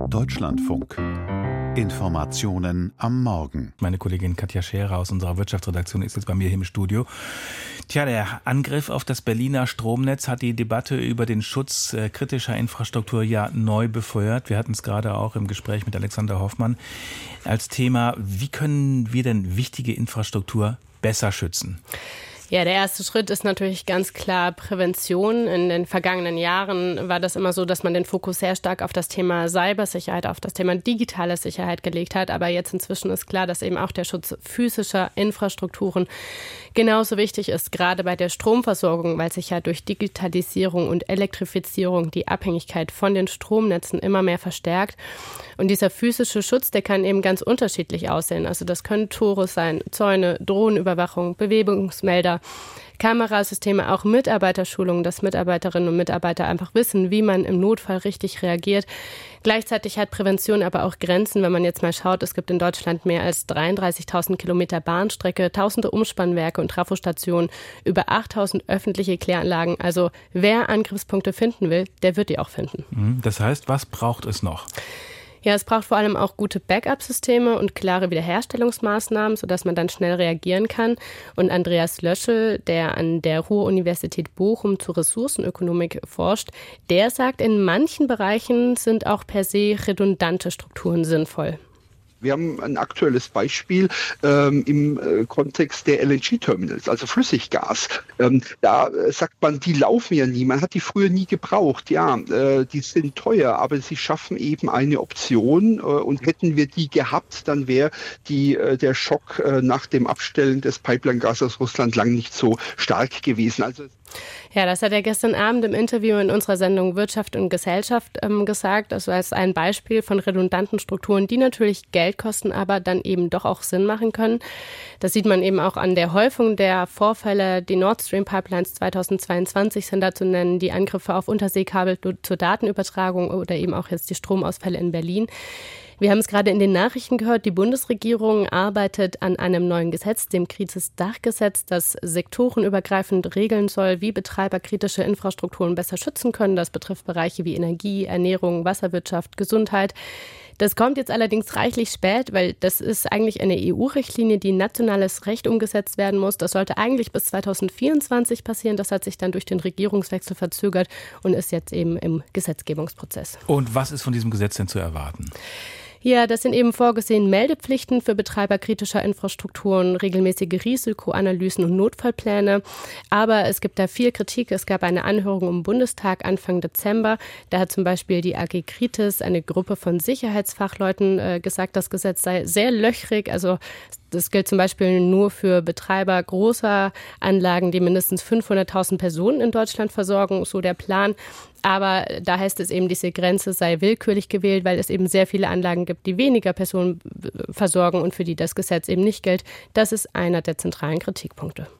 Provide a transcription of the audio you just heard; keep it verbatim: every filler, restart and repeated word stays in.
Deutschlandfunk. Informationen am Morgen. Meine Kollegin Katja Scherer aus unserer Wirtschaftsredaktion ist jetzt bei mir hier im Studio. Tja, der Angriff auf das Berliner Stromnetz hat die Debatte über den Schutz äh, kritischer Infrastruktur ja neu befeuert. Wir hatten es gerade auch im Gespräch mit Alexander Hoffmann als Thema, wie können wir denn wichtige Infrastruktur besser schützen? Ja, der erste Schritt ist natürlich ganz klar Prävention. In den vergangenen Jahren war das immer so, dass man den Fokus sehr stark auf das Thema Cybersicherheit, auf das Thema digitale Sicherheit gelegt hat. Aber jetzt inzwischen ist klar, dass eben auch der Schutz physischer Infrastrukturen genauso wichtig ist, gerade bei der Stromversorgung, weil sich ja durch Digitalisierung und Elektrifizierung die Abhängigkeit von den Stromnetzen immer mehr verstärkt. Und dieser physische Schutz, der kann eben ganz unterschiedlich aussehen. Also das können Tore sein, Zäune, Drohnenüberwachung, Bewegungsmelder, Kamerasysteme, auch Mitarbeiterschulungen, dass Mitarbeiterinnen und Mitarbeiter einfach wissen, wie man im Notfall richtig reagiert. Gleichzeitig hat Prävention aber auch Grenzen, wenn man jetzt mal schaut, es gibt in Deutschland mehr als dreiunddreißigtausend Kilometer Bahnstrecke, tausende Umspannwerke und Trafostationen, über achttausend öffentliche Kläranlagen. Also wer Angriffspunkte finden will, der wird die auch finden. Das heißt, was braucht es noch? Ja, es braucht vor allem auch gute Backup-Systeme und klare Wiederherstellungsmaßnahmen, sodass man dann schnell reagieren kann. Und Andreas Löschel, der an der Ruhr-Universität Bochum zur Ressourcenökonomik forscht, der sagt, in manchen Bereichen sind auch per se redundante Strukturen sinnvoll. Wir haben ein aktuelles Beispiel ähm, im äh, Kontext der L N G-Terminals, also Flüssiggas. Ähm, da äh, sagt man, die laufen ja nie. Man hat die früher nie gebraucht. Ja, äh, die sind teuer, aber sie schaffen eben eine Option. Äh, und hätten wir die gehabt, dann wäre die äh, der Schock äh, nach dem Abstellen des Pipeline-Gas aus Russland lang nicht so stark gewesen. Also Ja, das hat er gestern Abend im Interview in unserer Sendung Wirtschaft und Gesellschaft ähm, gesagt. Das war jetzt ein Beispiel von redundanten Strukturen, die natürlich Geld kosten, aber dann eben doch auch Sinn machen können. Das sieht man eben auch an der Häufung der Vorfälle. Die Nord Stream Pipelines zweitausendzweiundzwanzig sind da zu nennen, die Angriffe auf Unterseekabel zur Datenübertragung oder eben auch jetzt die Stromausfälle in Berlin. Wir haben es gerade in den Nachrichten gehört, die Bundesregierung arbeitet an einem neuen Gesetz, dem Kritis-Dachgesetz, das sektorenübergreifend regeln soll, wie Betreiber kritische Infrastrukturen besser schützen können. Das betrifft Bereiche wie Energie, Ernährung, Wasserwirtschaft, Gesundheit. Das kommt jetzt allerdings reichlich spät, weil das ist eigentlich eine E U-Richtlinie, die in nationales Recht umgesetzt werden muss. Das sollte eigentlich bis zweitausendvierundzwanzig passieren. Das hat sich dann durch den Regierungswechsel verzögert und ist jetzt eben im Gesetzgebungsprozess. Und was ist von diesem Gesetz denn zu erwarten? Ja, das sind eben vorgesehen Meldepflichten für Betreiber kritischer Infrastrukturen, regelmäßige Risikoanalysen und Notfallpläne. Aber es gibt da viel Kritik. Es gab eine Anhörung im Bundestag Anfang Dezember. Da hat zum Beispiel die A G Kritis, eine Gruppe von Sicherheitsfachleuten, äh, gesagt, das Gesetz sei sehr löchrig. Also das gilt zum Beispiel nur für Betreiber großer Anlagen, die mindestens fünfhunderttausend Personen in Deutschland versorgen, so der Plan. Aber da heißt es eben, diese Grenze sei willkürlich gewählt, weil es eben sehr viele Anlagen gibt, die weniger Personen versorgen und für die das Gesetz eben nicht gilt. Das ist einer der zentralen Kritikpunkte.